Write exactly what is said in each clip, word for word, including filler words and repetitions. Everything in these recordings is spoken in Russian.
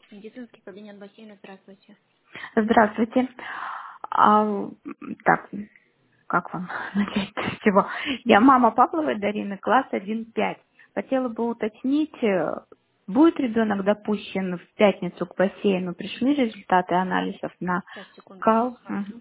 Медицинский кабинет бассейна, здравствуйте. Здравствуйте. А, м, так, как вам начать с чего? Я мама Павловой Дарины, класс один пять. Хотела бы уточнить, э, будет ребенок допущен в пятницу к бассейну? Пришли результаты анализов на Сейчас, секундочку, кал? сразу. Мгм.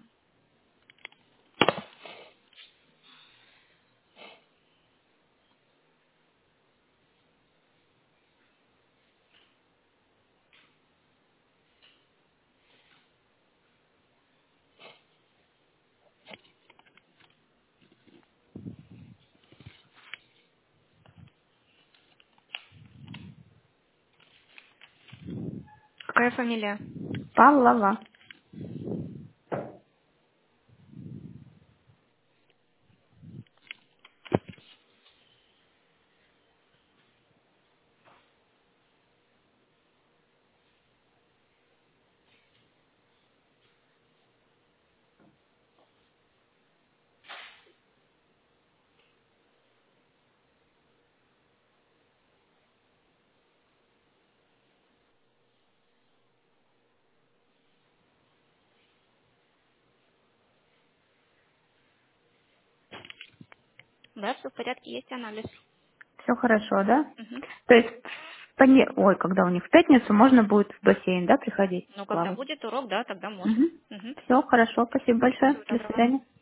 Какая фамилия? Павлова. Да, все в порядке, есть анализ. Все хорошо, да? Мгм. То есть, в поне- ой, когда у них в пятницу можно будет в бассейн, да, приходить Ну, когда плавать? будет урок, да, тогда можно. Угу. Угу. Все хорошо, спасибо большое. Всего До доброго. свидания.